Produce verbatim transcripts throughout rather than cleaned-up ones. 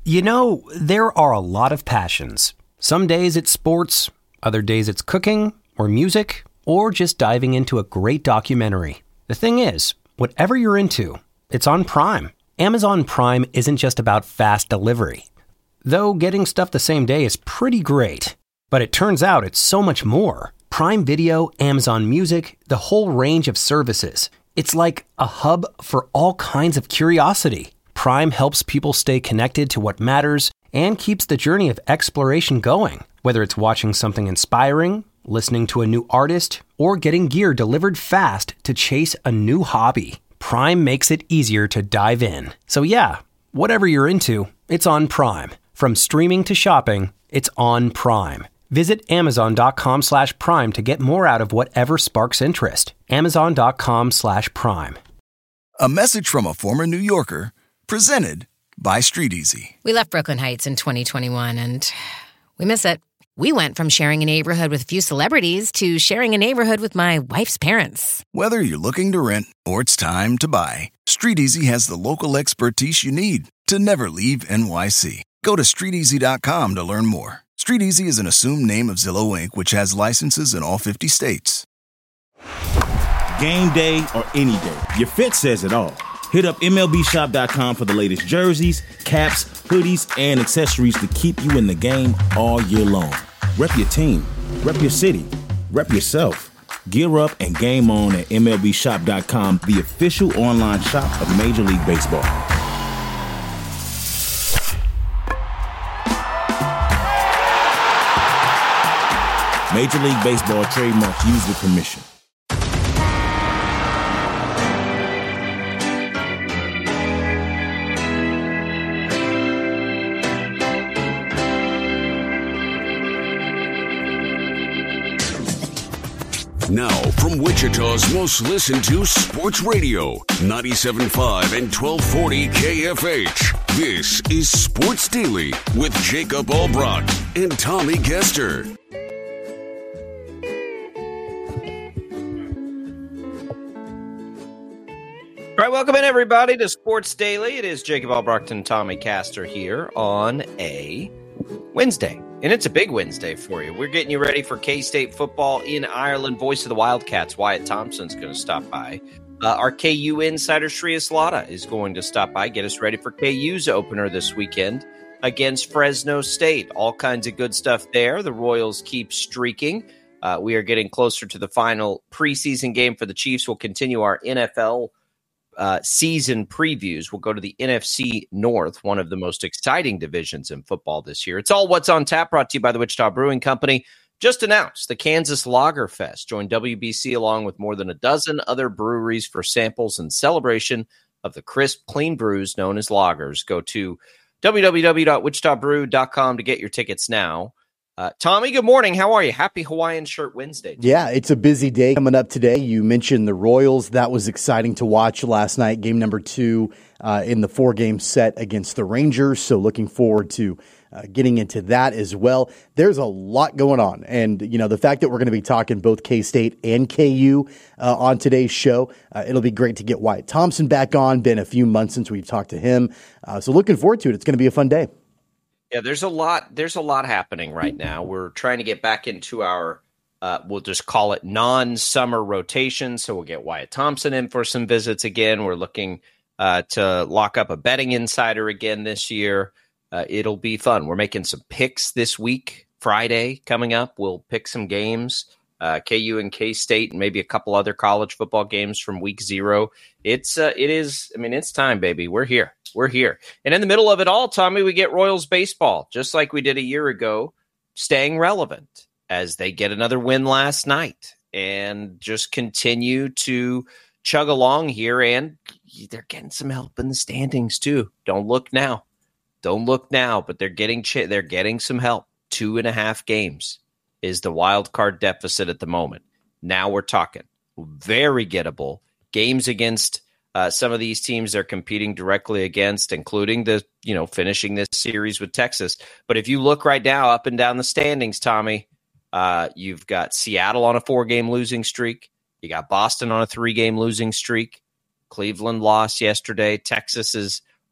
You know, there are a lot of passions. Some days it's sports, other days it's cooking or music, or just diving into a great documentary. The thing is, whatever you're into, it's on Prime. Amazon Prime isn't just about fast delivery. Though getting stuff the same day is pretty great. But it turns out it's so much more. Prime Video, Amazon Music, the whole range of services. It's like a hub for all kinds of curiosity. Prime helps people stay connected to what matters and keeps the journey of exploration going. Whether it's watching something inspiring, listening to a new artist, or getting gear delivered fast to chase a new hobby, Prime makes it easier to dive in. So yeah, whatever you're into, it's on Prime. From streaming to shopping, it's on Prime. Visit amazon.com slash prime to get more out of whatever sparks interest. Amazon.com slash prime. A message from a former New Yorker, presented by StreetEasy. We left Brooklyn Heights in twenty twenty-one, and we miss it. We went from sharing a neighborhood with a few celebrities to sharing a neighborhood with my wife's parents. Whether you're looking to rent or it's time to buy, StreetEasy has the local expertise you need to never leave N Y C. Go to street easy dot com to learn more. StreetEasy is an assumed name of Zillow Incorporated, which has licenses in all fifty states. Game day or any day, your fit says it all. Hit up M L B shop dot com for the latest jerseys, caps, hoodies, and accessories to keep you in the game all year long. Rep your team, rep your city, rep yourself. Gear up and game on at M L B shop dot com, the official online shop of Major League Baseball. Major League Baseball trademark used with permission. Now, from Wichita's most listened to sports radio, ninety-seven point five and twelve forty K F H. This is Sports Daily with Jacob Albrock and Tommy Kester. All right, welcome in, everybody, to Sports Daily. It is Jacob Albrock and Tommy Castor here on a Wednesday, and it's a big Wednesday for you. We're getting you ready for K-State football in Ireland. Voice of the Wildcats, Wyatt Thompson's going to stop by. Uh, our K U insider, Shreyas Laddha, is going to stop by, get us ready for K U's opener this weekend against Fresno State. All kinds of good stuff there. The Royals keep streaking. Uh, we are getting closer to the final preseason game for the Chiefs. We'll continue our N F L Uh, season previews. We'll go to the N F C North, one of the most exciting divisions in football this year. It's all What's on Tap, brought to you by the Wichita Brewing Company. Just announced the Kansas Lager Fest. Join W B C along with more than a dozen other breweries for samples and celebration of the crisp, clean brews known as lagers. Go to w w w dot wichita brew dot com to get your tickets now. Uh, Tommy, good morning. How are you? Happy Hawaiian Shirt Wednesday. Yeah, it's a busy day coming up today. You mentioned the Royals. That was exciting to watch last night. Game number two uh, in the four-game set against the Rangers. So looking forward to uh, getting into that as well. There's a lot going on. And, you know, the fact that we're going to be talking both K-State and K U uh, on today's show, uh, it'll be great to get Wyatt Thompson back on. Been a few months since we've talked to him. Uh, so looking forward to it. It's going to be a fun day. Yeah, there's a lot. There's a lot happening right now. We're trying to get back into our, uh, we'll just call it non-summer rotation. So we'll get Wyatt Thompson in for some visits again. We're looking uh, to lock up a betting insider again this year. Uh, it'll be fun. We're making some picks this week. Friday coming up, we'll pick some games. Uh, K U and K-State, and maybe a couple other college football games from week zero. It's uh, it is. I mean, it's time, baby. We're here. We're here. And in the middle of it all, Tommy, we get Royals baseball, just like we did a year ago, staying relevant as they get another win last night and just continue to chug along here. And they're getting some help in the standings too. Don't look now. Don't look now. But they're getting ch- they're getting some help. Two and a half games is the wild card deficit at the moment. Now we're talking very gettable games against uh, some of these teams they're competing directly against, including the, you know, finishing this series with Texas. But if you look right now up and down the standings, Tommy, uh, you've got Seattle on a four-game losing streak. You got Boston on a three-game losing streak. Cleveland lost yesterday. Texas is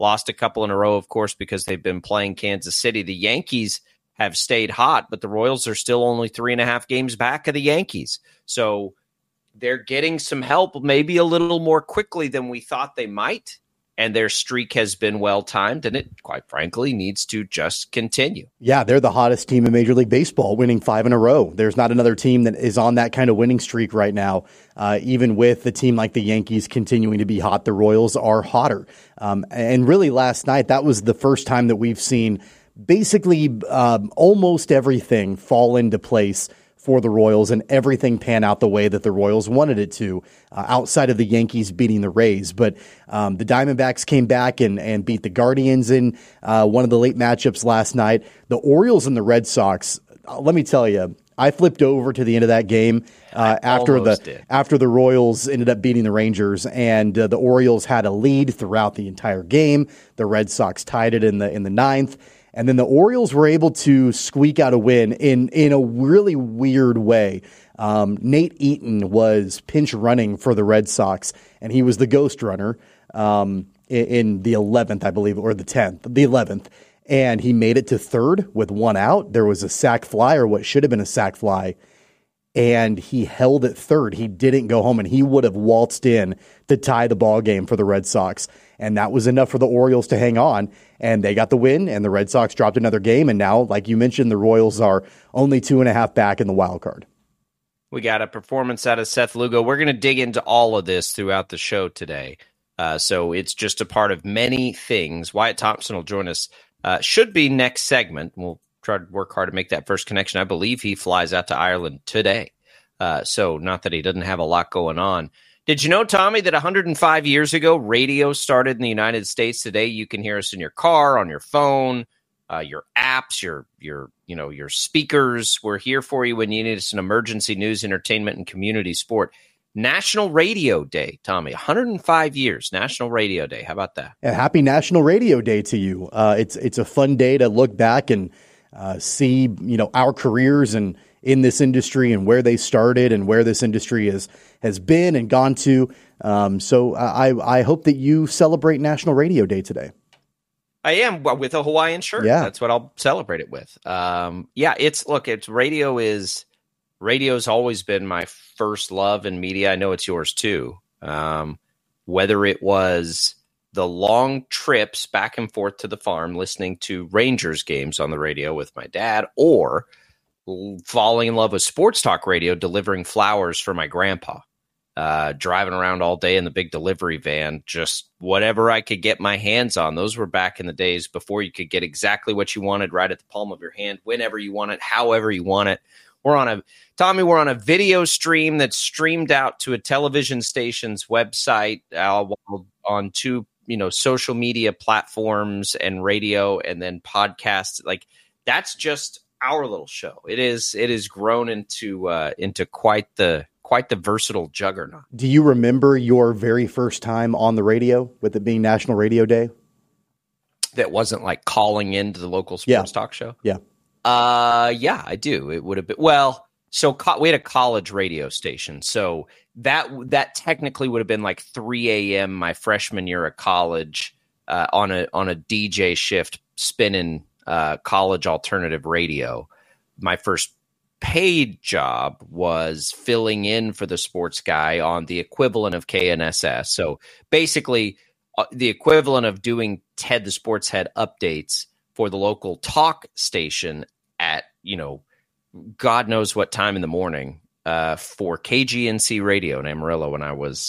lost a couple in a row, of course, because they've been playing Kansas City. The Yankees have stayed hot, but the Royals are still only three and a half games back of the Yankees. So they're getting some help, maybe a little more quickly than we thought they might. And their streak has been well-timed, and it, quite frankly, needs to just continue. Yeah, they're the hottest team in Major League Baseball, winning five in a row. There's not another team that is on that kind of winning streak right now. Uh, even with the team like the Yankees continuing to be hot, the Royals are hotter. Um, and really last night, that was the first time that we've seen basically um, almost everything fall into place for the Royals and everything pan out the way that the Royals wanted it to, uh, outside of the Yankees beating the Rays. But um, the Diamondbacks came back and, and beat the Guardians in uh, one of the late matchups last night. The Orioles and the Red Sox, uh, let me tell you, I flipped over to the end of that game uh, after the did. after the Royals ended up beating the Rangers, and uh, the Orioles had a lead throughout the entire game. The Red Sox tied it in the in the ninth. And then the Orioles were able to squeak out a win in, in a really weird way. Um, Nate Eaton was pinch running for the Red Sox, and he was the ghost runner um, in, in the eleventh, I believe, or the tenth, the eleventh. And he made it to third with one out. There was a sac fly, or what should have been a sac fly, and he held at third. He didn't go home, and he would have waltzed in to tie the ball game for the Red Sox. And that was enough for the Orioles to hang on, and they got the win, and the Red Sox dropped another game. And now, like you mentioned, the Royals are only two and a half back in the wild card. We got a performance out of Seth Lugo. We're going to dig into all of this throughout the show today. Uh, so it's just a part of many things. Wyatt Thompson will join us. Uh, should be next segment. We'll try to work hard to make that first connection. I believe he flies out to Ireland today. Uh, so not that he doesn't have a lot going on. Did you know, Tommy, that one hundred five years ago, radio started in the United States? Today, you can hear us in your car, on your phone, uh, your apps, your your you know your speakers. We're here for you when you need us in emergency news, entertainment, and community sport. National Radio Day, Tommy, one hundred five years, National Radio Day. How about that? And happy National Radio Day to you. Uh, it's it's a fun day to look back and uh, see, you know, our careers and in this industry and where they started and where this industry is has been and gone to. Um, so I I hope that you celebrate National Radio Day today. I am with a Hawaiian shirt. Yeah. That's what I'll celebrate it with. Um, yeah, it's look, it's radio is radio's always been my first love in media. I know it's yours too. Um, whether it was the long trips back and forth to the farm, listening to Rangers games on the radio with my dad, or falling in love with sports talk radio, delivering flowers for my grandpa, uh, driving around all day in the big delivery van, just whatever I could get my hands on. Those were back in the days before you could get exactly what you wanted right at the palm of your hand, whenever you want it, however you want it. We're on a, Tommy, we're on a video stream that's streamed out to a television station's website, uh, on two, you know, social media platforms and radio, and then podcasts. Like, that's just our little show. It is it is grown into uh, into quite the quite the versatile juggernaut. Do you remember your very first time on the radio, with it being National Radio Day? That wasn't like calling into the local sports yeah. talk show? Yeah. Uh, yeah, I do. It would have been, well, so co- we had a college radio station. So that that technically would have been like three a.m. my freshman year of college, uh, on a on a D J shift spinning Uh, college alternative radio. My first paid job was filling in for the sports guy on the equivalent of K N S S. So basically uh, the equivalent of doing Ted the Sports Head updates for the local talk station at, you know, God knows what time in the morning, uh, for K G N C Radio in Amarillo when I was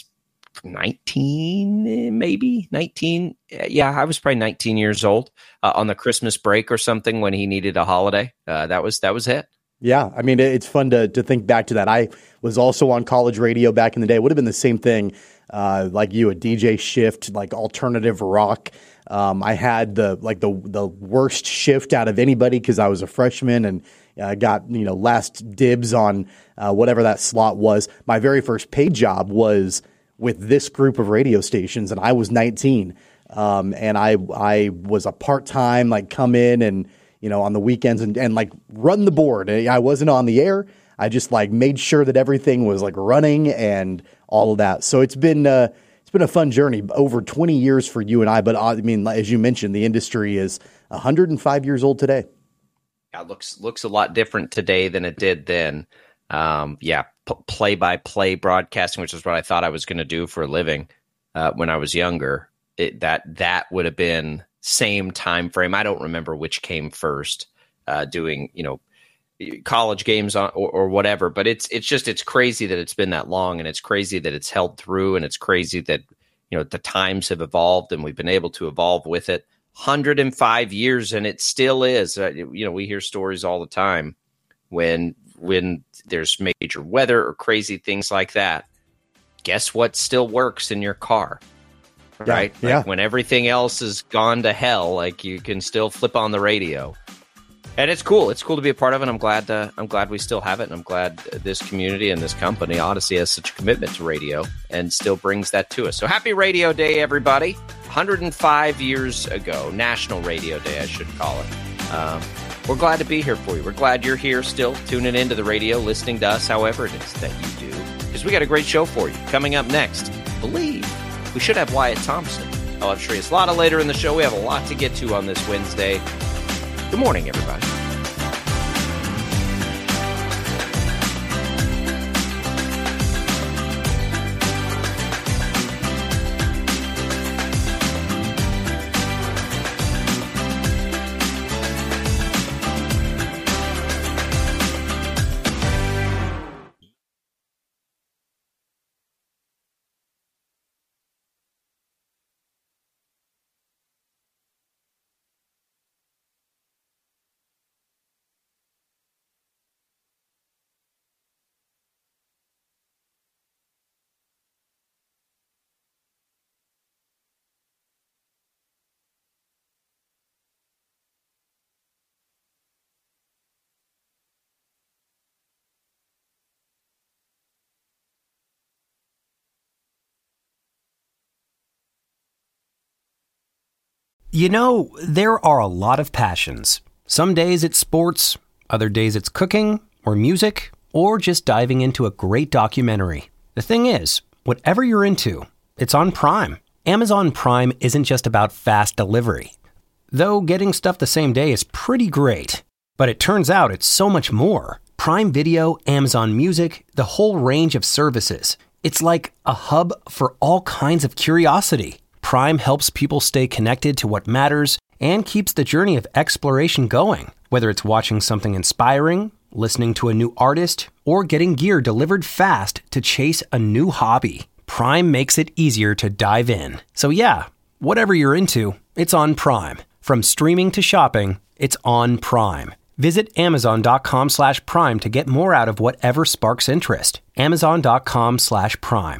nineteen, maybe nineteen. Yeah, I was probably nineteen years old, uh, on the Christmas break or something when he needed a holiday. Uh, that was that was it. Yeah, I mean, it's fun to to think back to that. I was also on college radio back in the day. It would have been the same thing, uh, like you, a D J shift, like alternative rock. Um, I had the like the the worst shift out of anybody because I was a freshman and I uh, got, you know, last dibs on uh, whatever that slot was. My very first paid job was with this group of radio stations, and I was nineteen. Um, and I I was a part-time, like come in and, you know, on the weekends and, and like run the board. I wasn't on the air. I just like made sure that everything was like running and all of that. So it's been uh, it's been a fun journey, over twenty years for you and I. But I mean, as you mentioned, the industry is one hundred five years old today. Yeah, it looks looks a lot different today than it did then. Um, yeah, p- play-by-play broadcasting, which is what I thought I was going to do for a living uh, when I was younger. It, that that would have been same time frame. I don't remember which came first, uh, doing you know college games on, or, or whatever. But it's it's just it's crazy that it's been that long, and it's crazy that it's held through, and it's crazy that you know the times have evolved, and we've been able to evolve with it. one hundred five years, and it still is. Uh, you know, we hear stories all the time when when there's major weather or crazy things like that. Guess what still works in your car, right? Yeah, yeah. Like when everything else has gone to hell, like you can still flip on the radio. And it's cool. It's cool to be a part of it. I'm glad. Uh, I'm glad we still have it, and I'm glad this community and this company, Odyssey, has such a commitment to radio and still brings that to us. So happy Radio Day, everybody! one hundred five years ago, National Radio Day, I should call it. Um, we're glad to be here for you. We're glad you're here, still tuning into the radio, listening to us, however it is that you do, because we got a great show for you coming up next. I believe we should have Wyatt Thompson. I'll have Shreyas Laddha later in the show. We have a lot to get to on this Wednesday. Good morning, everybody. You know, there are a lot of passions. Some days it's sports, other days it's cooking, or music, or just diving into a great documentary. The thing is, whatever you're into, it's on Prime. Amazon Prime isn't just about fast delivery. Though getting stuff the same day is pretty great. But it turns out it's so much more. Prime Video, Amazon Music, the whole range of services. It's like a hub for all kinds of curiosity. Prime helps people stay connected to what matters and keeps the journey of exploration going. Whether it's watching something inspiring, listening to a new artist, or getting gear delivered fast to chase a new hobby, Prime makes it easier to dive in. So yeah, whatever you're into, it's on Prime. From streaming to shopping, it's on Prime. Visit amazon.com slash prime to get more out of whatever sparks interest. Amazon.com slash prime.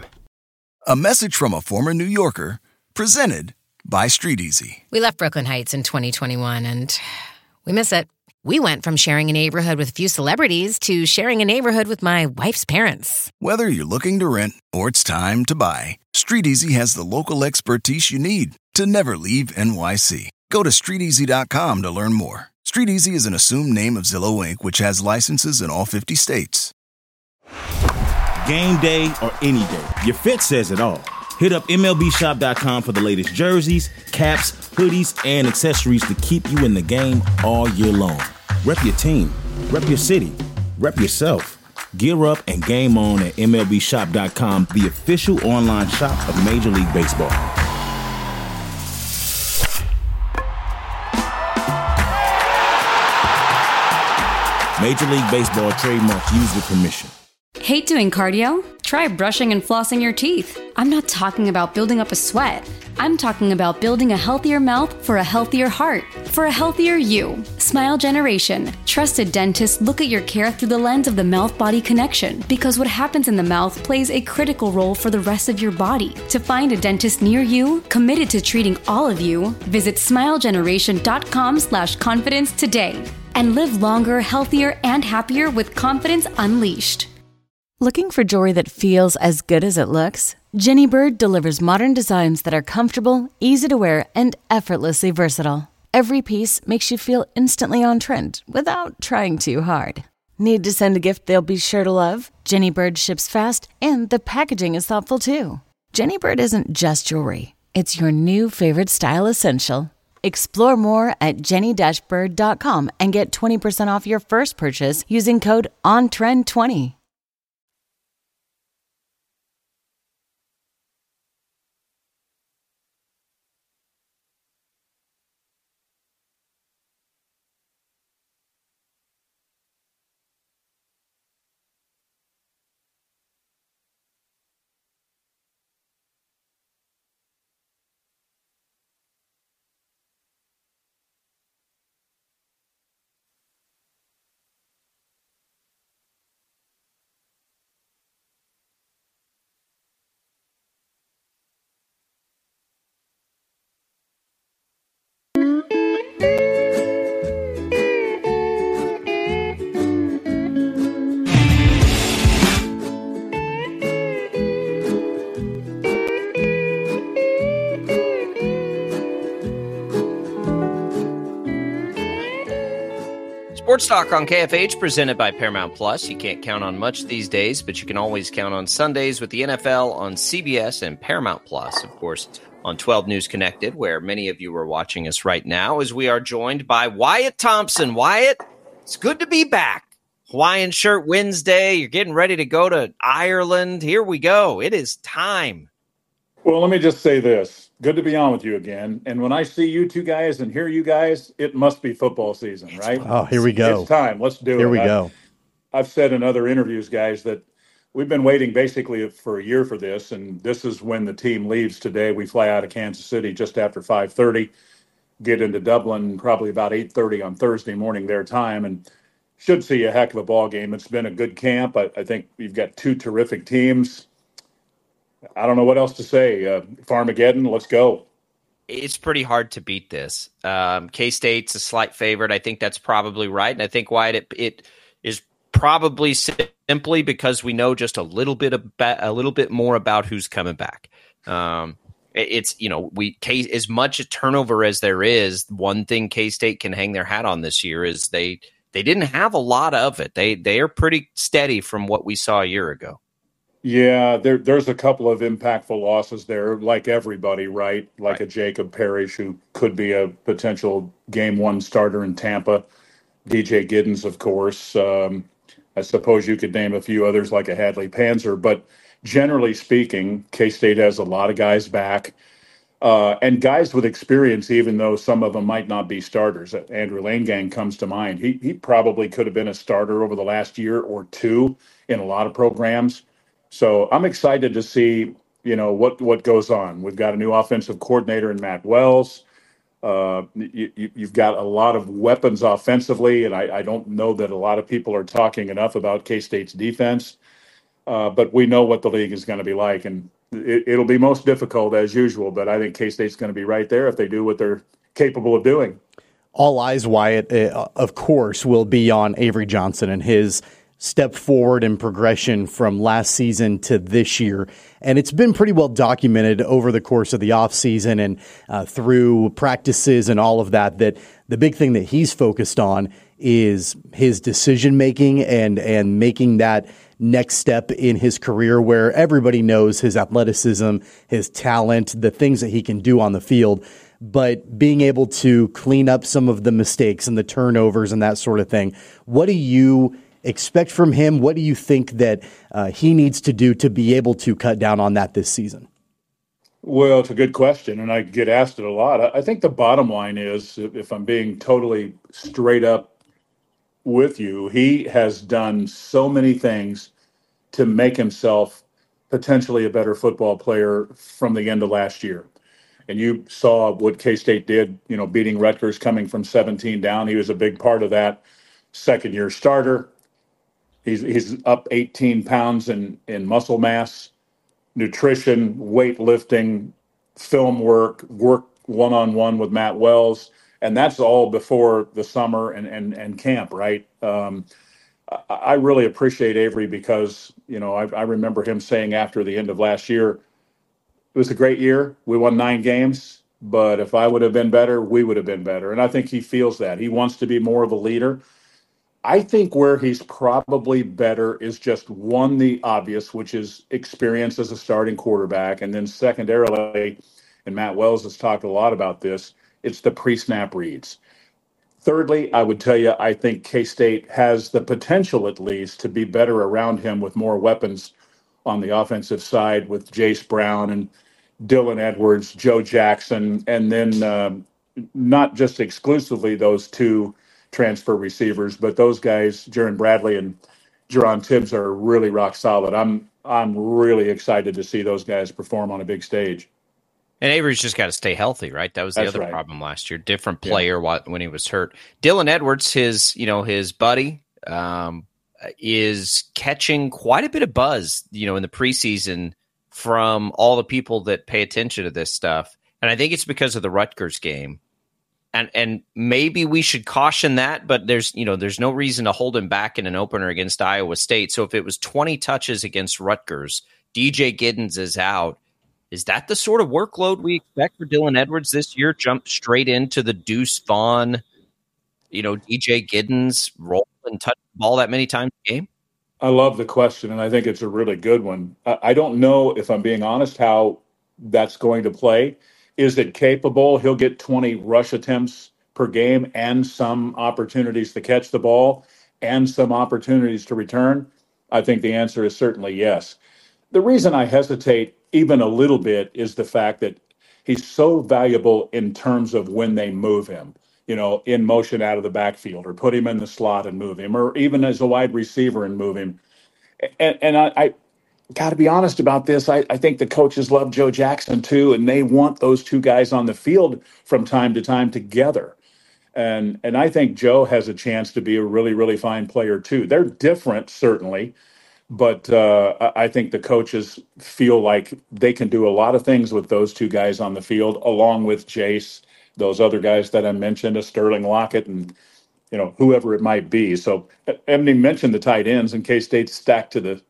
A message from a former New Yorker, presented by StreetEasy. We left Brooklyn Heights in twenty twenty-one, and we miss it. We went from sharing a neighborhood with a few celebrities to sharing a neighborhood with my wife's parents. Whether you're looking to rent or it's time to buy, StreetEasy has the local expertise you need to never leave N Y C. Go to street easy dot com to learn more. StreetEasy is an assumed name of Zillow Incorporated, which has licenses in all fifty states. Game day or any day, your fit says it all. Hit up M L B shop dot com for the latest jerseys, caps, hoodies, and accessories to keep you in the game all year long. Rep your team, rep your city, rep yourself. Gear up and game on at M L B shop dot com, the official online shop of Major League Baseball. Major League Baseball trademarks used with permission. Hate doing cardio? Try brushing and flossing your teeth. I'm not talking about building up a sweat. I'm talking about building a healthier mouth for a healthier heart, for a healthier you. Smile Generation. Trusted dentists look at your care through the lens of the mouth-body connection, because what happens in the mouth plays a critical role for the rest of your body. To find a dentist near you, committed to treating all of you, visit smile generation dot com slash confidence today. And live longer, healthier, and happier with confidence unleashed. Looking for jewelry that feels as good as it looks? Jenny Bird delivers modern designs that are comfortable, easy to wear, and effortlessly versatile. Every piece makes you feel instantly on trend without trying too hard. Need to send a gift they'll be sure to love? Jenny Bird ships fast, and the packaging is thoughtful too. Jenny Bird isn't just jewelry. It's your new favorite style essential. Explore more at jenny dash bird dot com and get twenty percent off your first purchase using code on trend twenty. Sports Talk on K F H, presented by Paramount Plus. You can't count on much these days, but you can always count on Sundays with the N F L on C B S and Paramount Plus, of course, on twelve News Connected, where many of you are watching us right now, as we are joined by Wyatt Thompson. Wyatt, it's good to be back. Hawaiian Shirt Wednesday. You're getting ready to go to Ireland. Here we go. It is time. Well, let me just say this. Good to be on with you again. And when I see you two guys and hear you guys, it must be football season, right? Oh, here we go. It's time. Let's do it. Here we I, go. I've said in other interviews, guys, that we've been waiting basically for a year for this, and this is when the team leaves today. We fly out of Kansas City just after five thirty, get into Dublin probably about eight thirty on Thursday morning their time, and should see a heck of a ball game. It's been a good camp. I, I think you've got two terrific teams. I don't know what else to say. Uh, Farmageddon, let's go. It's pretty hard to beat this. Um, K-State's a slight favorite. I think that's probably right. And I think, Wyatt, it, it is probably simply because we know just a little bit about, a little bit more about who's coming back. Um, it, it's, you know, we K, as much a turnover as there is, one thing K-State can hang their hat on this year is they they didn't have a lot of it. They they are pretty steady from what we saw a year ago. Yeah, there, there's a couple of impactful losses there, like everybody, right? Like right. a Jacob Parrish, who could be a potential game one starter in Tampa. D J Giddens, of course. Um, I suppose you could name a few others like a Hadley Panzer. But generally speaking, K-State has a lot of guys back. Uh, and guys with experience, even though some of them might not be starters. Andrew Langang comes to mind. He, he probably could have been a starter over the last year or two in a lot of programs. So I'm excited to see, you know, what, what goes on. We've got a new offensive coordinator in Matt Wells. Uh, you, you've got a lot of weapons offensively, and I, I don't know that a lot of people are talking enough about K-State's defense. Uh, but we know what the league is going to be like, and it, it'll be most difficult as usual. But I think K-State's going to be right there if they do what they're capable of doing. All eyes, Wyatt, uh, of course, will be on Avery Johnson and his step forward in progression from last season to this year. And it's been pretty well documented over the course of the offseason and uh, through practices and all of that, that the big thing that he's focused on is his decision making and, and making that next step in his career where everybody knows his athleticism, his talent, the things that he can do on the field. But being able to clean up some of the mistakes and the turnovers and that sort of thing. What do you expect from him? What do you think that uh, he needs to do to be able to cut down on that this season? Well, it's a good question, and I get asked it a lot. I think the bottom line is, if I'm being totally straight up with you, he has done so many things to make himself potentially a better football player from the end of last year. And you saw what K-State did, you know, beating Rutgers, coming from seventeen down. He was a big part of that. Second-year starter. He's he's up eighteen pounds in, in muscle mass, nutrition, weightlifting, film work, work one-on-one with Matt Wells. And that's all before the summer and, and, and camp, right? Um, I, I really appreciate Avery because, you know, I, I remember him saying after the end of last year, it was a great year. We won nine games, but if I would have been better, we would have been better. And I think he feels that. He wants to be more of a leader. I think where he's probably better is just one, the obvious, which is experience as a starting quarterback. And then secondarily, and Matt Wells has talked a lot about this, it's the pre-snap reads. Thirdly, I would tell you, I think K-State has the potential, at least, to be better around him with more weapons on the offensive side with Jace Brown and Dylan Edwards, Joe Jackson, and then um, not just exclusively those two transfer receivers, but those guys, Jaron Bradley and Jerron Tibbs, are really rock solid. I'm I'm really excited to see those guys perform on a big stage. And Avery's just got to stay healthy, right? That was the That's other right. problem last year. Different player yeah. when he was hurt. Dylan Edwards, his you know his buddy, um, is catching quite a bit of buzz, you know, in the preseason from all the people that pay attention to this stuff. And I think it's because of the Rutgers game. And and maybe we should caution that, but there's you know there's no reason to hold him back in an opener against Iowa State. So if it was twenty touches against Rutgers, D J Giddens is out. Is that the sort of workload we expect for Dylan Edwards this year? Jump straight into the Deuce Vaughn, you know, D J Giddens roll and touch the ball that many times a game? I love the question, and I think it's a really good one. I don't know, if I'm being honest, how that's going to play. Is it capable? He'll get twenty rush attempts per game and some opportunities to catch the ball and some opportunities to return. I think the answer is certainly yes. The reason I hesitate even a little bit is the fact that he's so valuable in terms of when they move him, you know, in motion out of the backfield, or put him in the slot and move him, or even as a wide receiver and move him. And, and I, I got to be honest about this. I, I think the coaches love Joe Jackson too, and they want those two guys on the field from time to time together. And and I think Joe has a chance to be a really, really fine player too. They're different, certainly, but uh, I think the coaches feel like they can do a lot of things with those two guys on the field, along with Jace, those other guys that I mentioned, a Sterling Lockett, and you know whoever it might be. So Emily mentioned the tight ends, in case State's stacked to the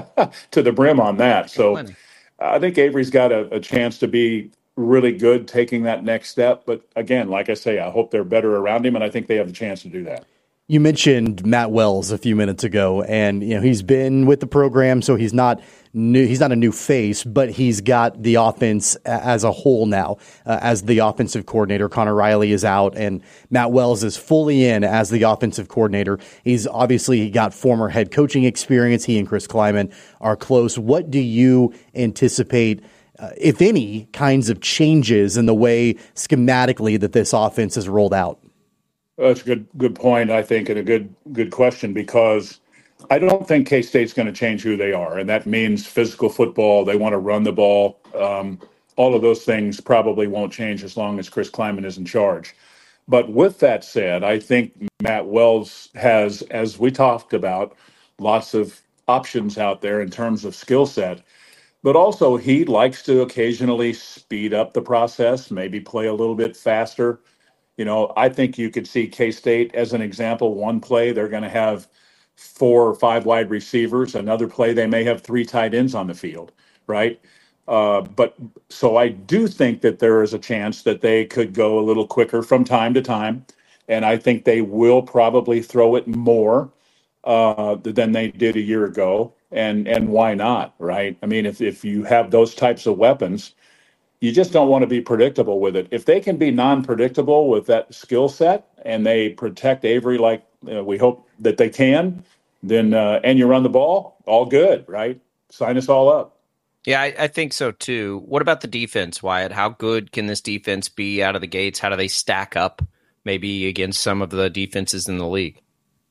to the brim on that. So I think Avery's got a, a chance to be really good taking that next step. But again, like I say, I hope they're better around him, and I think they have a chance to do that. You mentioned Matt Wells a few minutes ago, and you know he's been with the program, so he's not new. He's not a new face, but he's got the offense as a whole now. Uh, as the offensive coordinator, Connor Riley is out, and Matt Wells is fully in as the offensive coordinator. He's obviously got former head coaching experience. He and Chris Kleiman are close. What do you anticipate, uh, if any, kinds of changes in the way schematically that this offense is rolled out? That's a good good point, I think, and a good good question, because I don't think K-State's going to change who they are, and that means physical football. They want to run the ball. Um, all of those things probably won't change as long as Chris Kleiman is in charge. But with that said, I think Matt Wells has, as we talked about, lots of options out there in terms of skill set. But also he likes to occasionally speed up the process, maybe play a little bit faster. You know, I think you could see K-State, as an example, one play they're going to have four or five wide receivers. Another play they may have three tight ends on the field, right? Uh, but so I do think that there is a chance that they could go a little quicker from time to time. And I think they will probably throw it more uh, than they did a year ago. And and why not, right? I mean, if, if you have those types of weapons, you just don't want to be predictable with it. If they can be non-predictable with that skill set and they protect Avery like uh, we hope that they can, then uh, and you run the ball, all good, right? Sign us all up. Yeah, I, I think so too. What about the defense, Wyatt? How good can this defense be out of the gates? How do they stack up maybe against some of the defenses in the league?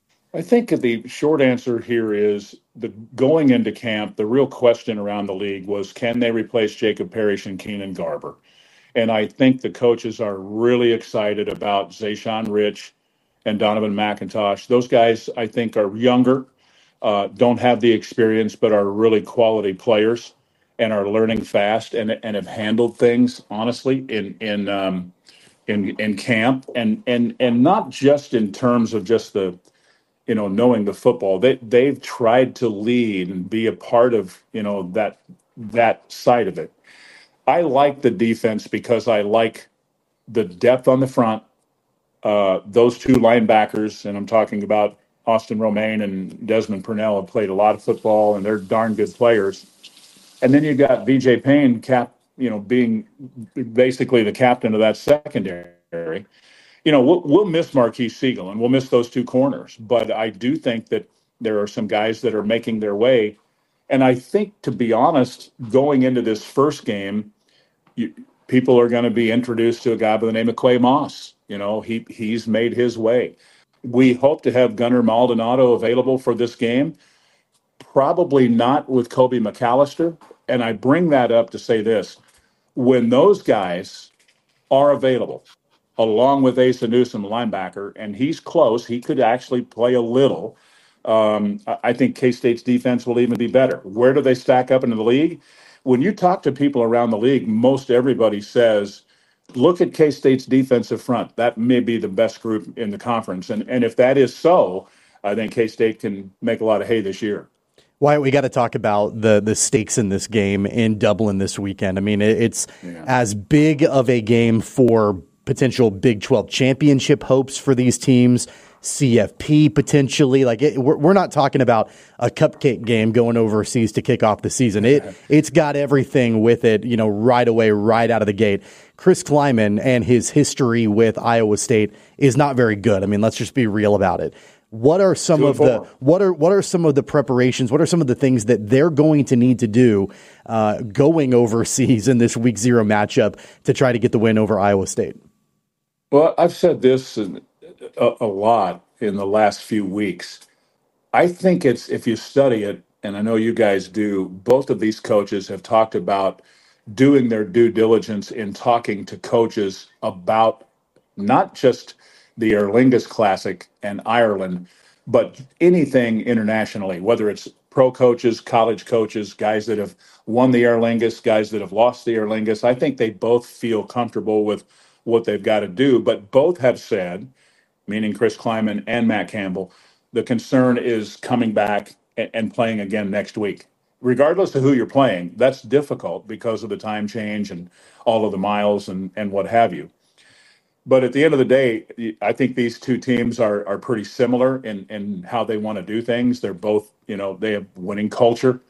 I think the short answer here is the going into camp, the real question around the league was, can they replace Jacob Parrish and Keenan Garber? And I think the coaches are really excited about Zayshawn Rich and Donovan McIntosh. Those guys, I think, are younger, uh, don't have the experience, but are really quality players and are learning fast and and have handled things, honestly, in in um, in in camp. And and and not just in terms of just the you know, knowing the football, they they've tried to lead and be a part of, you know, that that side of it. I like the defense because I like the depth on the front. Uh, those two linebackers, and I'm talking about Austin Romaine and Desmond Purnell have played a lot of football, and they're darn good players. And then you got B J Payne, cap, you know, being basically the captain of that secondary. You know, we'll, we'll miss Marquise Siegel, and we'll miss those two corners. But I do think that there are some guys that are making their way. And I think, to be honest, going into this first game, you, people are going to be introduced to a guy by the name of Quay Moss. You know, he he's made his way. We hope to have Gunnar Maldonado available for this game. Probably not with Kobe McAllister. And I bring that up to say this. When those guys are available, along with Asa Newsom, linebacker, and he's close, he could actually play a little. Um, I think K-State's defense will even be better. Where do they stack up into the league? When you talk to people around the league, most everybody says, look at K-State's defensive front. That may be the best group in the conference. And, and if that is so, I think K-State can make a lot of hay this year. Wyatt, we got to talk about the the stakes in this game in Dublin this weekend. I mean, it's yeah. as big of a game for potential Big twelve championship hopes for these teams, C F P potentially. Like it, we're, we're not talking about a cupcake game going overseas to kick off the season. It it's got everything with it, you know, right away, right out of the gate. Chris Klieman and his history with Iowa State is not very good. I mean, let's just be real about it. What are some of the what are what are some of the preparations? What are some of the things that they're going to need to do uh, going overseas in this week zero matchup to try to get the win over Iowa State? Well, I've said this a, a lot in the last few weeks. I think it's, if you study it, and I know you guys do, both of these coaches have talked about doing their due diligence in talking to coaches about not just the Aer Lingus Classic and Ireland, but anything internationally, whether it's pro coaches, college coaches, guys that have won the Aer Lingus, guys that have lost the Aer Lingus. I think they both feel comfortable with what they've got to do, but both have said, meaning Chris Klieman and Matt Campbell, the concern is coming back and, and playing again next week. Regardless of who you're playing, that's difficult because of the time change and all of the miles and, and what have you. But at the end of the day, I think these two teams are are pretty similar in, in how they want to do things. They're both, you know, they have winning culture.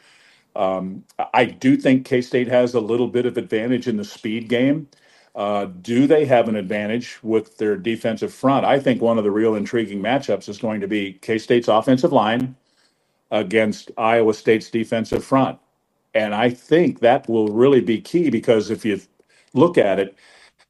Um, I do think K-State has a little bit of advantage in the speed game. Uh, do they have an advantage with their defensive front? I think one of the real intriguing matchups is going to be K-State's offensive line against Iowa State's defensive front. And I think that will really be key because if you look at it,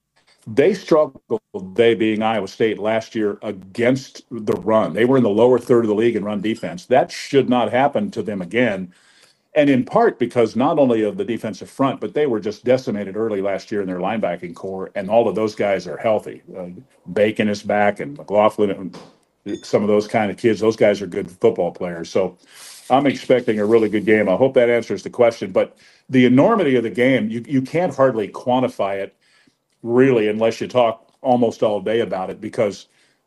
they struggled, they being Iowa State, last year against the run. They were in the lower third of the league in run defense. That should not happen to them again. And in part because not only of the defensive front, but they were just decimated early last year in their linebacking core, and all of those guys are healthy. Uh, Bacon is back, and McLaughlin, and some of those kind of kids, those guys are good football players. So I'm expecting a really good game. I hope that answers the question. But the enormity of the game, you, you can't hardly quantify it, really, unless you talk almost all day about it, because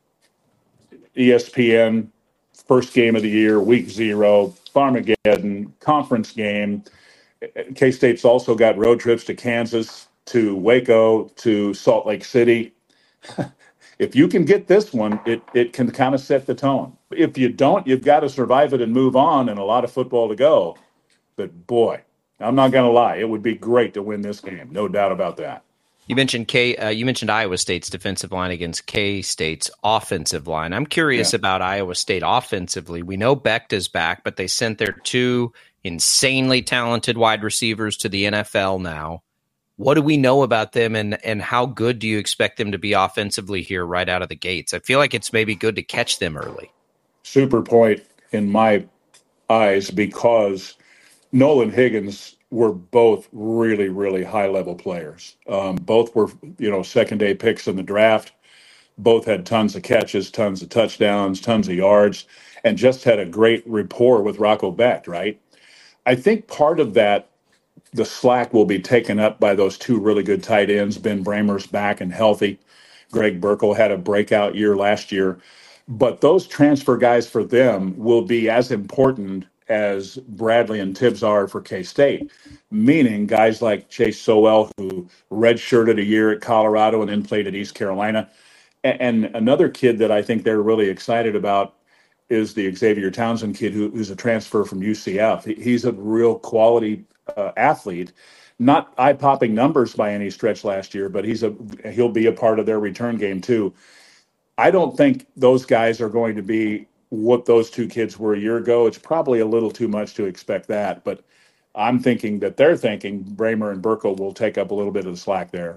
E S P N, first game of the year, week zero, Farmageddon, conference game. K-State's also got road trips to Kansas, to Waco, to Salt Lake City. If you can get this one, it, it can kind of set the tone. If you don't, you've got to survive it and move on, and a lot of football to go. But boy, I'm not going to lie, it would be great to win this game, no doubt about that. You mentioned K. Uh, you mentioned Iowa State's defensive line against K-State's offensive line. I'm curious yeah. about Iowa State offensively. We know Becht is back, but they sent their two insanely talented wide receivers to the N F L now. What do we know about them, and and how good do you expect them to be offensively here right out of the gates? I feel like it's maybe good to catch them early. Super point in my eyes, because Nolan Higgins were both really, really high-level players. Um, both were, you know, second-day picks in the draft. Both had tons of catches, tons of touchdowns, tons of yards, and just had a great rapport with Rocco Becht, right? I think part of that, the slack will be taken up by those two really good tight ends. Ben Bramer's back and healthy. Greg Burkle had a breakout year last year. But those transfer guys for them will be as important as Bradley and Tibbs are for K-State, meaning guys like Chase Sowell, who redshirted a year at Colorado and then played at East Carolina. And another kid that I think they're really excited about is the Xavier Townsend kid who, who's a transfer from U C F. He, he's a real quality uh, athlete. Not eye-popping numbers by any stretch last year, but he's a he'll be a part of their return game too. I don't think those guys are going to be what those two kids were a year ago. It's probably a little too much to expect that, but I'm thinking that they're thinking Bramer and Burkle will take up a little bit of the slack there.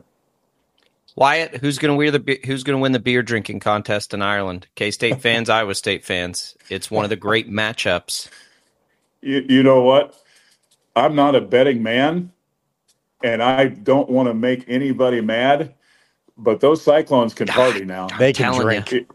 Wyatt, who's going to win the who's going to win the beer drinking contest in Ireland? K-State fans, Iowa State fans. It's one of the great matchups. You, you know what? I'm not a betting man, and I don't want to make anybody mad, but those Cyclones can party now. They can drink. It,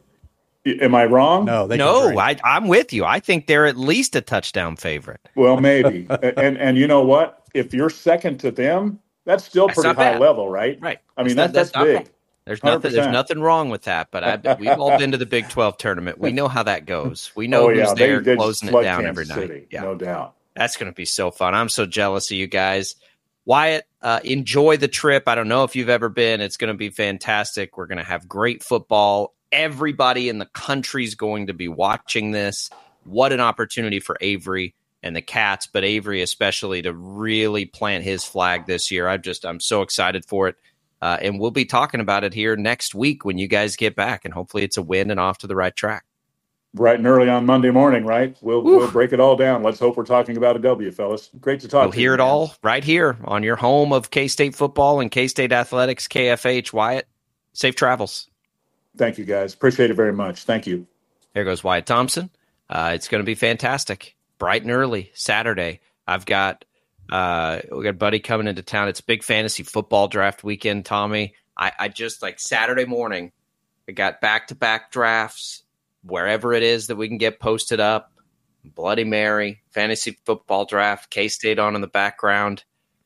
am I wrong? No, they no. can drink. I, I'm with you. I think they're at least a touchdown favorite. Well, maybe. and and you know what? If you're second to them, that's still That's pretty not high bad. level, right? Right. I mean, That's that, not- that's that's not big. There's one hundred nothing. There's percent. nothing wrong with that. But I, we've all been to the Big twelve tournament. We know how that goes. We know Oh, who's yeah. They, there they closing it flood down Kansas every night. City, Yeah, no doubt. that's going to be so fun. I'm so jealous of you guys. Wyatt, uh, enjoy the trip. I don't know if you've ever been. It's going to be fantastic. We're going to have great football. Everybody in the country is going to be watching this. What an opportunity for Avery and the Cats, but Avery especially to really plant his flag this year. I'm just, I'm so excited for it. Uh, and we'll be talking about it here next week when you guys get back, and hopefully it's a win and off to the right track. Bright and early on Monday morning, right? We'll we'll break it all down. Let's hope we're talking about a W, fellas. Great to talk We'll to hear you. it man. all right here on your home of K-State football and K-State athletics, K F H. Wyatt, safe travels. Thank you, guys. Appreciate it very much. Thank you. There goes Wyatt Thompson. Uh, it's going to be fantastic. Bright and early Saturday. I've got uh, we got a buddy coming into town. It's big fantasy football draft weekend, Tommy. I, I just like Saturday morning. I got back-to-back drafts wherever it is that we can get posted up. Bloody Mary, fantasy football draft, K-State on in the background.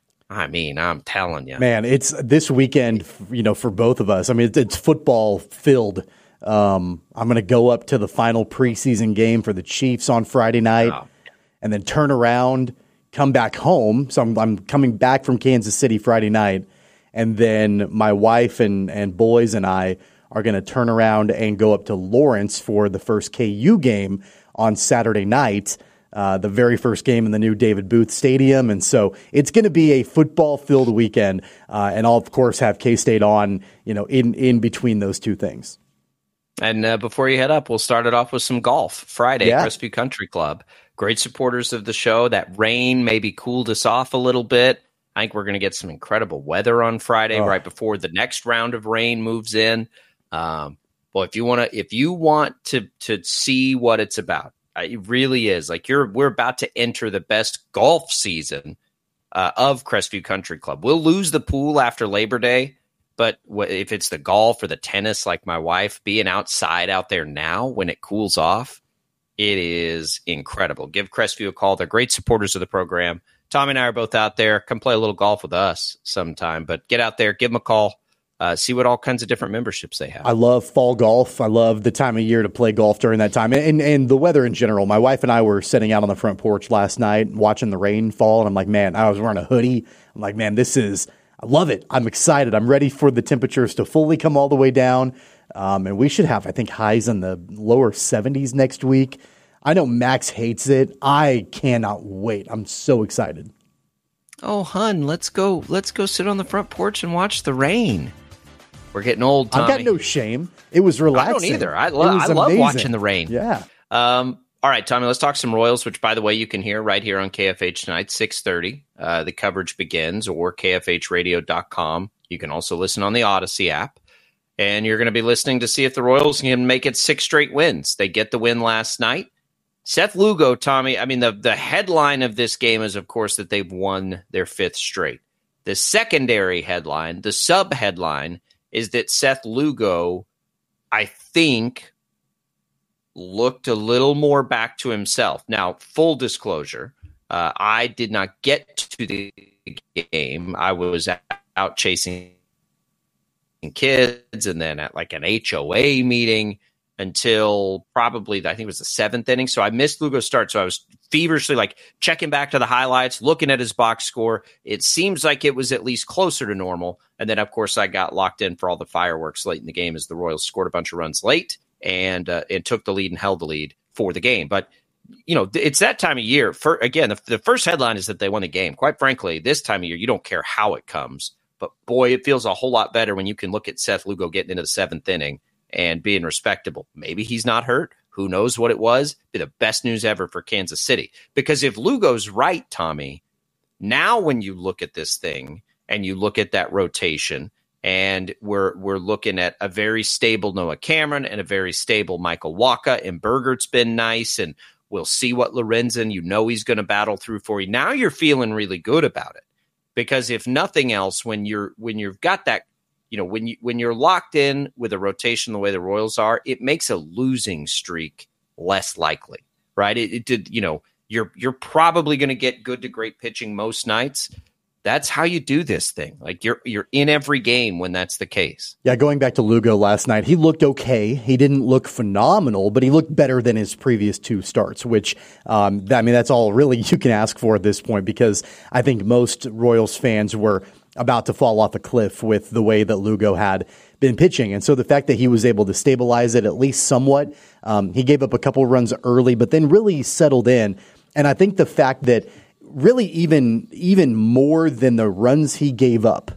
I mean, I'm telling you, Man, it's this weekend, you know, for both of us. I mean, it's, it's football filled. Um, I'm going to go up to the final preseason game for the Chiefs on Friday night, Oh. and then turn around, come back home. So I'm, I'm coming back from Kansas City Friday night, and then my wife and, and boys and I are going to turn around and go up to Lawrence for the first K U game on Saturday night. Uh, the very first game in the new David Booth Stadium. And so it's going to be a football-filled weekend. Uh, and I'll, of course, have K-State on, you know, in, in between those two things. And uh, before you head up, we'll start it off with some golf. Friday, Yeah. Crestview Country Club. Great supporters of the show. That rain maybe cooled us off a little bit. I think we're going to get some incredible weather on Friday, Oh. right before the next round of rain moves in. Um, well, if you want to, if you want to to see what it's about, uh, it really is like you're. We're about to enter the best golf season uh, of Crestview Country Club. We'll lose the pool after Labor Day. But if it's the golf or the tennis, like my wife, being outside out there now when it cools off, it is incredible. Give Crestview a call. They're great supporters of the program. Tommy and I are both out there. Come play a little golf with us sometime. But get out there, give them a call, uh, see what all kinds of different memberships they have. I love fall golf. I love the time of year to play golf during that time, and and the weather in general. My wife and I were sitting out on the front porch last night watching the rain fall, and I'm like, man, I was wearing a hoodie. I'm like, man, this is, I love it. I'm excited. I'm ready for the temperatures to fully come all the way down, um, and we should have, I think, highs in the lower seventies next week. I know Max hates it. I cannot wait. I'm so excited. Oh, hun, let's go. Let's go sit on the front porch and watch the rain. We're getting old, Tommy. I've got no shame. It was relaxing. I don't either. I, It lo- was I love amazing. watching the rain. Yeah. Um, all right, Tommy, let's talk some Royals, which, by the way, you can hear right here on K F H tonight, six thirty. Uh, the coverage begins, or K F H radio dot com. You can also listen on the Odyssey app. And you're going to be listening to see if the Royals can make it six straight wins. They get the win last night. Seth Lugo, Tommy, I mean, the, the headline of this game is, of course, that they've won their fifth straight. The secondary headline, the sub-headline, is that Seth Lugo, I think, looked a little more back to himself. Now, full disclosure, uh, I did not get to the game. I was out chasing kids and then at like an H O A meeting until probably, I think it was the seventh inning. So I missed Lugo's start. So I was feverishly like checking back to the highlights, looking at his box score. It seems like it was at least closer to normal. And then, of course, I got locked in for all the fireworks late in the game as the Royals scored a bunch of runs late and uh, and took the lead and held the lead for the game. But you know, it's that time of year. For again, the, the first headline is that they won the game. Quite frankly, this time of year, you don't care how it comes. But boy, it feels a whole lot better when you can look at Seth Lugo getting into the seventh inning and being respectable. Maybe he's not hurt. Who knows what it was? Be the best news ever for Kansas City. Because if Lugo's right, Tommy, now when you look at this thing and you look at that rotation, and we're we're looking at a very stable Noah Cameron and a very stable Michael Wacha, and Bergert's been nice, and we'll see what Lorenzen, you know he's going to battle through for you. Now you're feeling really good about it. Because if nothing else, when you're when you've got that, you know, when you when you're locked in with a rotation the way the Royals are, it makes a losing streak less likely, right? It, it did, you know, you're you're probably going to get good to great pitching most nights. That's how you do this thing. Like you're you're in every game when that's the case. Yeah, going back to Lugo last night, he looked okay. He didn't look phenomenal, but he looked better than his previous two starts, which, um, I mean, that's all really you can ask for at this point, because I think most Royals fans were about to fall off a cliff with the way that Lugo had been pitching. And so the fact that he was able to stabilize it at least somewhat, um, he gave up a couple runs early, but then really settled in. And I think the fact that really even even more than the runs he gave up,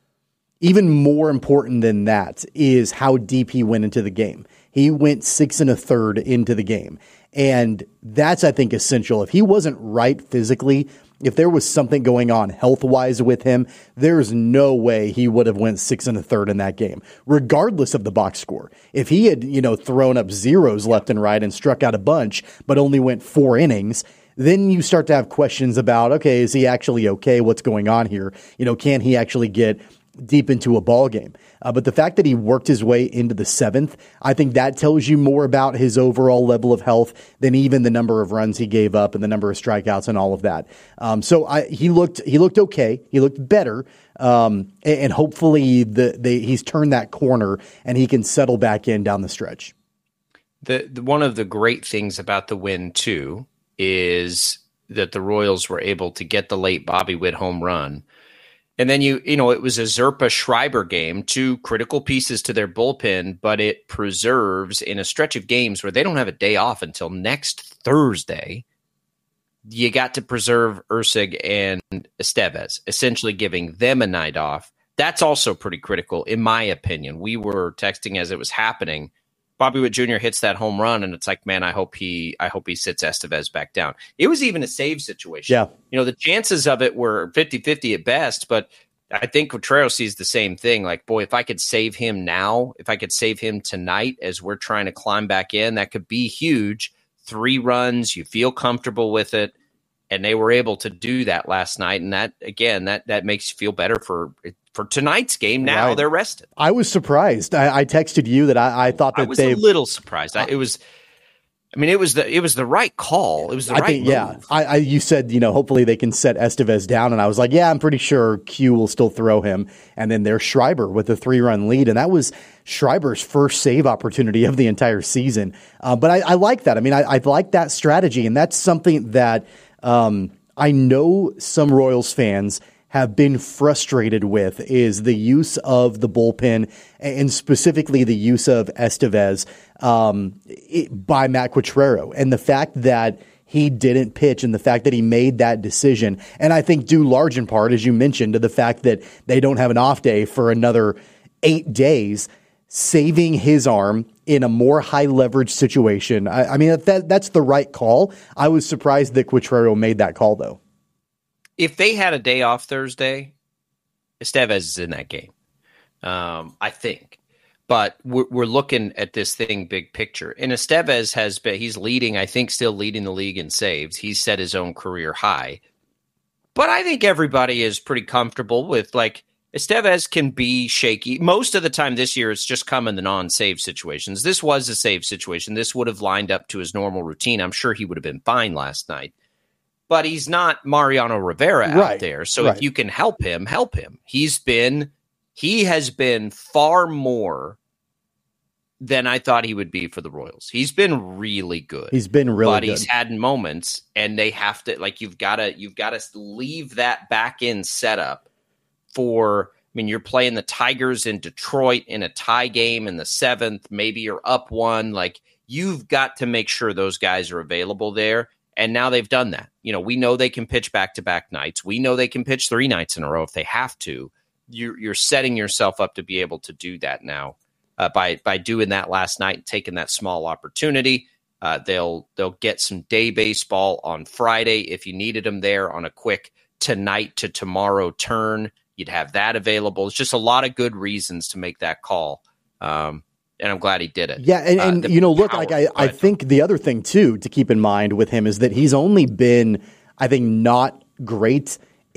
even more important than that is how deep he went into the game. He went six and a third into the game. And that's, I think, essential. If he wasn't right physically, if there was something going on health-wise with him, there's no way he would have went six and a third in that game, regardless of the box score. If he had, you know, thrown up zeros left and right and struck out a bunch, but only went four innings, then you start to have questions about, okay, is he actually okay? What's going on here? You know, can he actually get deep into a ball game? Uh, but the fact that he worked his way into the seventh, I think that tells you more about his overall level of health than even the number of runs he gave up and the number of strikeouts and all of that. Um, so I, he looked he looked okay. He looked better. Um, and, and hopefully the, the, he's turned that corner and he can settle back in down the stretch. The, the one of the great things about the win, too, is that the Royals were able to get the late Bobby Witt home run. And then, you you know, it was a Zerpa Schreiber game, two critical pieces to their bullpen, but it preserves in a stretch of games where they don't have a day off until next Thursday. You got to preserve Erceg and Estevez, essentially giving them a night off. That's also pretty critical, in my opinion. We were texting as it was happening. Bobby Witt Junior hits that home run, and it's like, man, I hope he I hope he sits Estevez back down. It was even a save situation. Yeah. You know, the chances of it were fifty-fifty at best, but I think Contreras sees the same thing. Like, boy, if I could save him now, if I could save him tonight as we're trying to climb back in, that could be huge. Three runs, you feel comfortable with it, and they were able to do that last night. And that, again, that that makes you feel better for for tonight's game. Now right. They're rested. I was surprised. I, I texted you that I, I thought that I was they a little surprised. I, it was, I mean, it was the it was the right call. It was the I right think, move. Yeah, I, I you said, you know, hopefully they can set Estevez down, and I was like, yeah, I'm pretty sure Q will still throw him. And then there's Schreiber with a three run lead, and that was Schreiber's first save opportunity of the entire season. Uh, but I, I like that. I mean, I, I like that strategy, and that's something that um, I know some Royals fans have been frustrated with, is the use of the bullpen, and specifically the use of Estevez um, it, by Matt Quatraro, and the fact that he didn't pitch and the fact that he made that decision. And I think due large in part, as you mentioned, to the fact that they don't have an off day for another eight days, saving his arm in a more high leverage situation. I, I mean, that that's the right call. I was surprised that Quatraro made that call, though. If they had a day off Thursday, Estevez is in that game, um, I think. But we're, we're looking at this thing big picture. And Estevez has been, he's leading, I think, still leading the league in saves. He's set his own career high. But I think everybody is pretty comfortable with, like, Estevez can be shaky. Most of the time this year, it's just come in the non-save situations. This was a save situation. This would have lined up to his normal routine. I'm sure he would have been fine last night. But he's not Mariano Rivera out right, there. So right. if you can help him, help him. He's been, he has been far more than I thought he would be for the Royals. He's been really good. He's been really but good. But he's had moments, and they have to, like, you've got to, you've got to leave that back end setup for mean, you're playing the Tigers in Detroit in a tie game in the seventh. Maybe you're up one. Like, you've got to make sure those guys are available there. And now they've done that. You know, we know they can pitch back-to-back nights. We know they can pitch three nights in a row if they have to. You're, you're setting yourself up to be able to do that now uh, by by doing that last night and taking that small opportunity. Uh, they'll they'll get some day baseball on Friday if you needed them there on a quick tonight to tomorrow turn. You'd have that available. It's just a lot of good reasons to make that call. Um, and I'm glad he did it. Yeah, and, and uh, you know, look, power, like I, I think the other thing, too, to keep in mind with him is that he's only been, I think, not great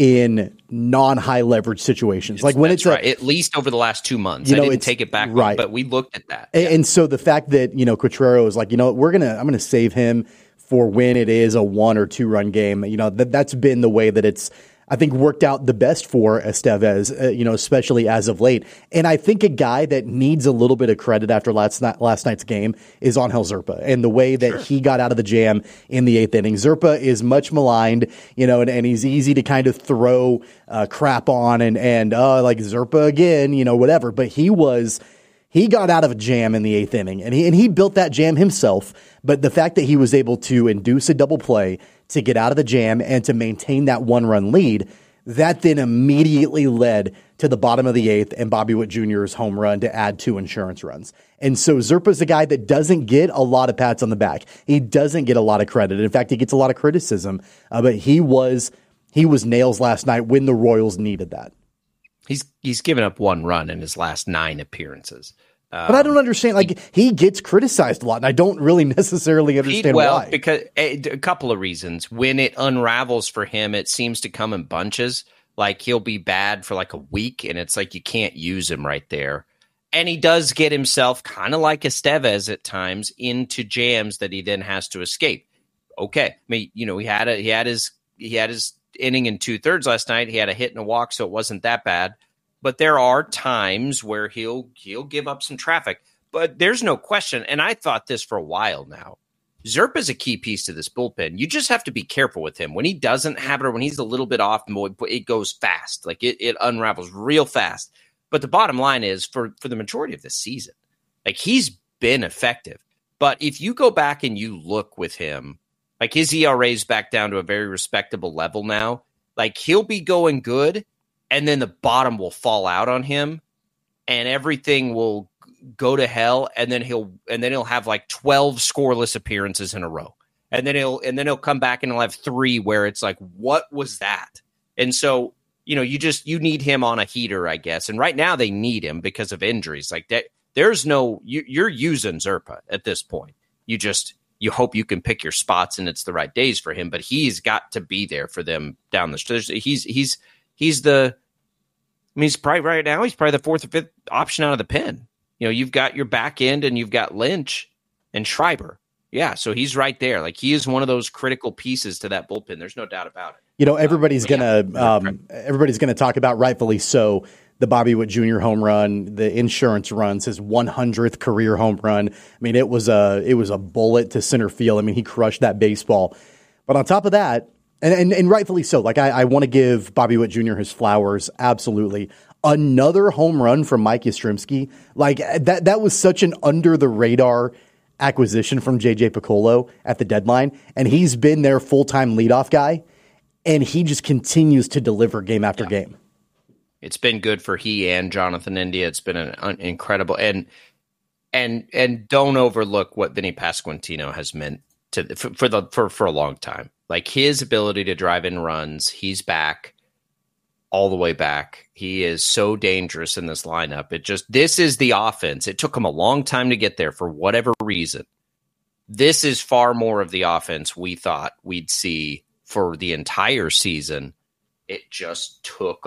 in non-high leverage situations. Like when That's it's right. a, at least over the last two months. You know, I didn't it's, take it back, right. but we looked at that. And, yeah. and so the fact that, you know, Quatrero is like, you know, we're going to, I'm going to save him for when it is a one or two run game. You know, that that's been the way that it's, I think, worked out the best for Estevez, uh, you know, especially as of late. And I think a guy that needs a little bit of credit after last night, last night's game is Angel Zerpa, and the way that sure. he got out of the jam in the eighth inning. Zerpa is much maligned, you know, and, and he's easy to kind of throw uh, crap on and, and uh, like Zerpa again, you know, whatever. But he was... He got out of a jam in the eighth inning, and he and he built that jam himself. But the fact that he was able to induce a double play to get out of the jam and to maintain that one-run lead, that then immediately led to the bottom of the eighth and Bobby Witt Junior's home run to add two insurance runs. And so Zerpa's a guy that doesn't get a lot of pats on the back. He doesn't get a lot of credit. In fact, he gets a lot of criticism. Uh, but he was he was nails last night when the Royals needed that. He's he's given up one run in his last nine appearances. Um, but I don't understand. Like he, he gets criticized a lot, and I don't really necessarily understand well, why. Because a, a couple of reasons. When it unravels for him, it seems to come in bunches. Like he'll be bad for like a week, and it's like you can't use him right there. And he does get himself kind of like Estevez at times into jams that he then has to escape. Okay, I mean, you know, he had a he had his he had his. inning and two thirds last night. He had a hit and a walk, so it wasn't that bad. But there are times where he'll he'll give up some traffic. But there's no question, and I thought this for a while now. Zerpa is a key piece to this bullpen. You just have to be careful with him. When he doesn't have it or when he's a little bit off, it goes fast. Like it, it unravels real fast. But the bottom line is for, for the majority of the season, like he's been effective. But if you go back and you look with him, like his E R A is back down to a very respectable level now. Like he'll be going good, and then the bottom will fall out on him, and everything will go to hell. And then he'll and then he'll have like twelve scoreless appearances in a row, and then he'll and then he'll come back and he'll have three where it's like, what was that? And so you know, you just you need him on a heater, I guess. And right now they need him because of injuries. Like that, there's no you, you're using Zerpa at this point. You just. You hope you can pick your spots and it's the right days for him, but he's got to be there for them down the stretch. He's he's he's the. I mean, he's probably right now. He's probably the fourth or fifth option out of the pen. You know, you've got your back end and you've got Lynch and Schreiber. Yeah, so he's right there. Like he is one of those critical pieces to that bullpen. There's no doubt about it. You know, everybody's um, gonna yeah. um, everybody's gonna talk about, rightfully so, the Bobby Witt Junior home run, the insurance runs, his one hundredth career home run. I mean, it was a it was a bullet to center field. I mean, he crushed that baseball. But on top of that, and and, and rightfully so, like I, I want to give Bobby Witt Junior his flowers, absolutely. Another home run from Mike Yastrzemski, like that that was such an under the radar acquisition from J J Piccolo at the deadline, and he's been their full time leadoff guy, and he just continues to deliver game after yeah. game. It's been good for he and Jonathan India. It's been an un- incredible and and and don't overlook what Vinny Pasquantino has meant to for, for the for for a long time. Like his ability to drive in runs, he's back all the way back. He is so dangerous in this lineup. It just this is the offense. It took him a long time to get there for whatever reason. This is far more of the offense we thought we'd see for the entire season. It just took a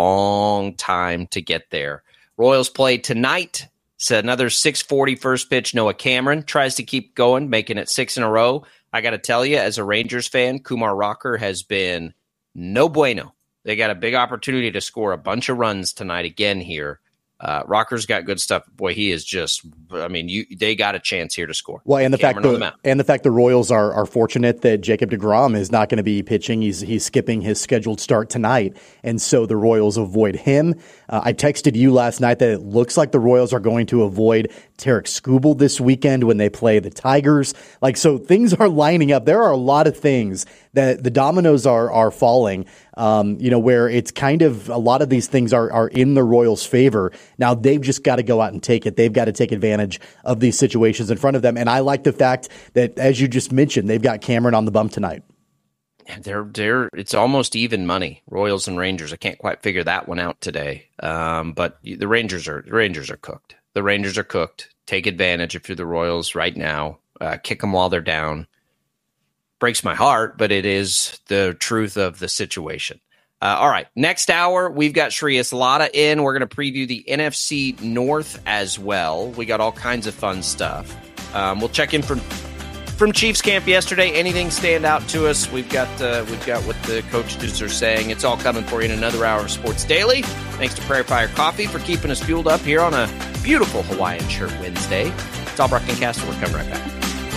long time to get there. Royals play tonight. It's another six forty first pitch. Noah Cameron tries to keep going, making it six in a row. I got to tell you, as a Rangers fan, Kumar Rocker has been no bueno. They got a big opportunity to score a bunch of runs tonight again here. Uh, Rocker's got good stuff. Boy, he is just, I mean, you they got a chance here to score. Well, and the Cameron fact the, and the fact the Royals are are fortunate that Jacob deGrom is not going to be pitching. He's he's skipping his scheduled start tonight, and so the Royals avoid him. Uh, I texted you last night that it looks like the Royals are going to avoid Tarik Skubal this weekend when they play the Tigers. Like, so things are lining up. There are a lot of things that the dominoes are are falling. Um, you know, where it's kind of a lot of these things are are in the Royals' favor. Now they've just got to go out and take it. They've got to take advantage of these situations in front of them. And I like the fact that, as you just mentioned, they've got Cameron on the bump tonight. They're they're it's almost even money. Royals and Rangers. I can't quite figure that one out today. Um, but the Rangers are the Rangers are cooked. The Rangers are cooked. Take advantage if you're the Royals right now. Uh, kick them while they're down. Breaks my heart, but it is the truth of the situation. Uh, all right, next hour, we've got Shreyas Laddha in. We're going to preview the N F C North as well. We got all kinds of fun stuff. Um, we'll check in from from Chiefs camp yesterday. Anything stand out to us? We've got uh, we've got what the coaches are saying. It's all coming for you in another hour of Sports Daily. Thanks to Prairie Fire Coffee for keeping us fueled up here on a beautiful Hawaiian Shirt Wednesday. It's all Brock and Caster. We're coming right back.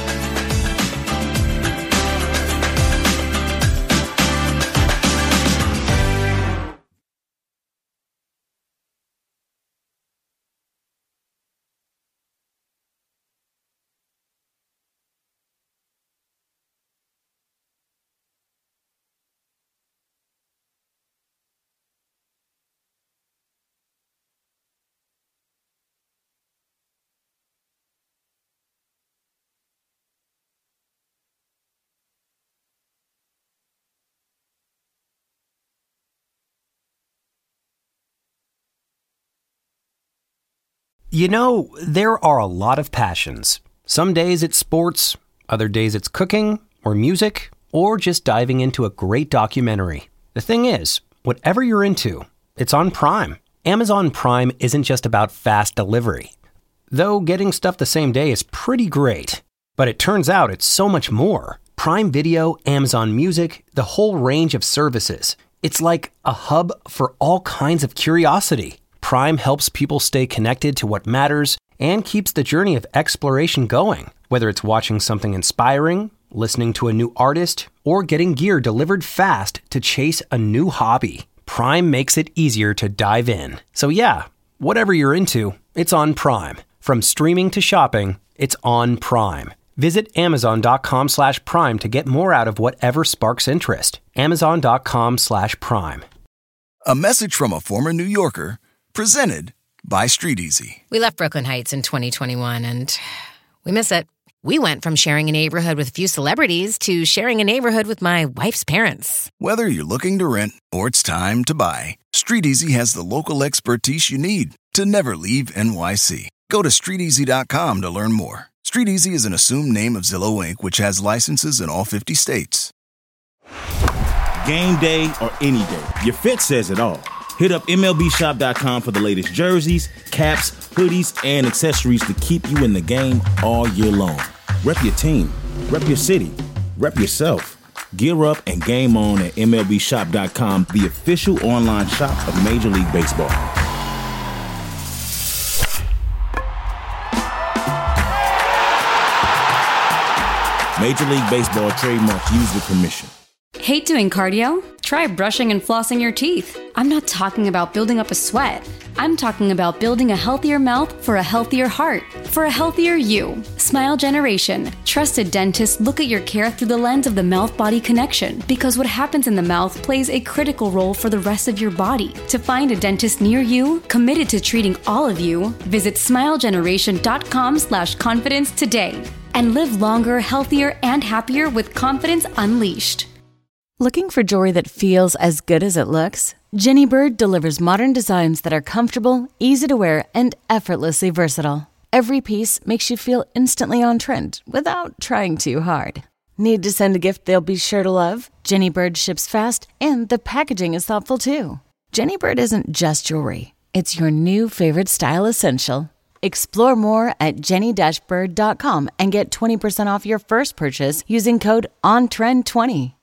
You know, there are a lot of passions. Some days it's sports, other days it's cooking or music, or just diving into a great documentary. The thing is, whatever you're into, it's on Prime. Amazon Prime isn't just about fast delivery. Though getting stuff the same day is pretty great. But it turns out it's so much more. Prime Video, Amazon Music, the whole range of services. It's like a hub for all kinds of curiosity. Prime helps people stay connected to what matters and keeps the journey of exploration going. Whether it's watching something inspiring, listening to a new artist, or getting gear delivered fast to chase a new hobby, Prime makes it easier to dive in. So yeah, whatever you're into, it's on Prime. From streaming to shopping, it's on Prime. Visit amazon.com slash prime to get more out of whatever sparks interest. Amazon.com slash prime. A message from a former New Yorker, presented by StreetEasy. We left Brooklyn Heights in twenty twenty-one, and we miss it. We went from sharing a neighborhood with a few celebrities to sharing a neighborhood with my wife's parents. Whether you're looking to rent or it's time to buy, StreetEasy has the local expertise you need to never leave N Y C. Go to street easy dot com to learn more. StreetEasy is an assumed name of Zillow Incorporated, which has licenses in all fifty states. Game day or any day, your fit says it all. Hit up M L B shop dot com for the latest jerseys, caps, hoodies, and accessories to keep you in the game all year long. Rep your team, rep your city, rep yourself. Gear up and game on at M L B shop dot com, the official online shop of Major League Baseball. Major League Baseball trademarks used with permission. Hate doing cardio? Try brushing and flossing your teeth. I'm not talking about building up a sweat. I'm talking about building a healthier mouth for a healthier heart, for a healthier you. Smile Generation. Trusted dentists look at your care through the lens of the mouth-body connection, because what happens in the mouth plays a critical role for the rest of your body. To find a dentist near you, committed to treating all of you, visit smile generation dot com slash confidence today. And live longer, healthier, and happier with confidence unleashed. Looking for jewelry that feels as good as it looks? Jenny Bird delivers modern designs that are comfortable, easy to wear, and effortlessly versatile. Every piece makes you feel instantly on trend without trying too hard. Need to send a gift they'll be sure to love? Jenny Bird ships fast, and the packaging is thoughtful too. Jenny Bird isn't just jewelry. It's your new favorite style essential. Explore more at jenny dash bird dot com and get twenty percent off your first purchase using code on trend twenty.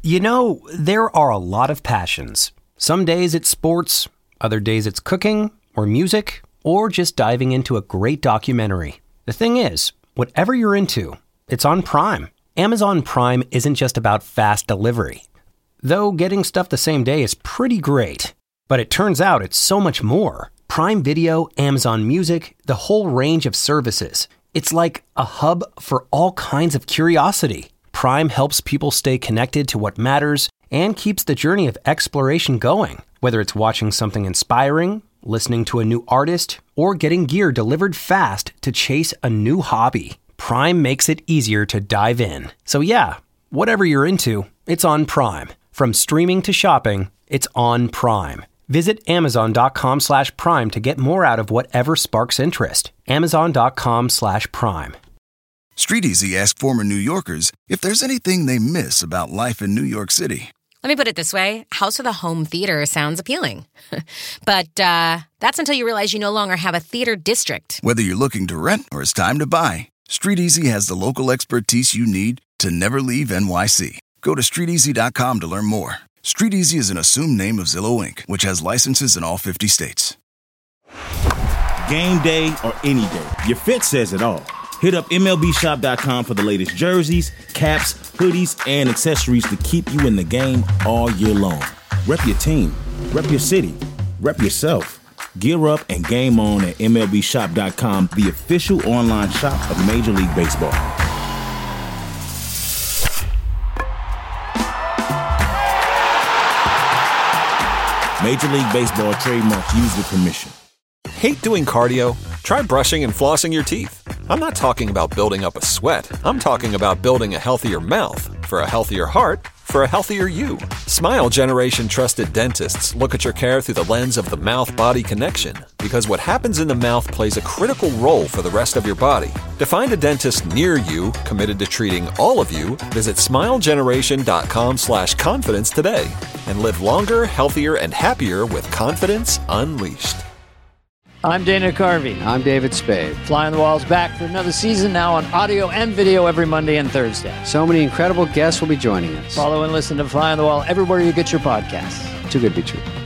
You know, there are a lot of passions. Some days it's sports, other days it's cooking or music, or just diving into a great documentary. The thing is, whatever you're into, it's on Prime. Amazon Prime isn't just about fast delivery. Though getting stuff the same day is pretty great. But it turns out it's so much more. Prime Video, Amazon Music, the whole range of services. It's like a hub for all kinds of curiosity. Prime helps people stay connected to what matters and keeps the journey of exploration going. Whether it's watching something inspiring, listening to a new artist, or getting gear delivered fast to chase a new hobby, Prime makes it easier to dive in. So yeah, whatever you're into, it's on Prime. From streaming to shopping, it's on Prime. Visit amazon.com slash prime to get more out of whatever sparks interest. Amazon.com slash prime. StreetEasy asked former New Yorkers if there's anything they miss about life in New York City. Let me put it this way. House of the Home Theater sounds appealing. But uh, that's until you realize you no longer have a theater district. Whether you're looking to rent or it's time to buy, StreetEasy has the local expertise you need to never leave N Y C. Go to street easy dot com to learn more. StreetEasy is an assumed name of Zillow Incorporated, which has licenses in all fifty states. Game day or any day, your fit says it all. Hit up M L B shop dot com for the latest jerseys, caps, hoodies, and accessories to keep you in the game all year long. Rep your team, rep your city, rep yourself. Gear up and game on at M L B shop dot com, the official online shop of Major League Baseball. Major League Baseball trademarks used with permission. Hate doing cardio? Try brushing and flossing your teeth. I'm not talking about building up a sweat. I'm talking about building a healthier mouth. For a healthier heart, for a healthier you. Smile Generation trusted dentists look at your care through the lens of the mouth-body connection, because what happens in the mouth plays a critical role for the rest of your body. To find a dentist near you committed to treating all of you, visit smile generation dot com slash confidence today and live longer, healthier, and happier with confidence unleashed. I'm Dana Carvey. I'm David Spade. Fly on the Wall's back for another season, now on audio and video every Monday and Thursday. So many incredible guests will be joining us. Follow and listen to Fly on the Wall everywhere you get your podcasts. Too good to be true.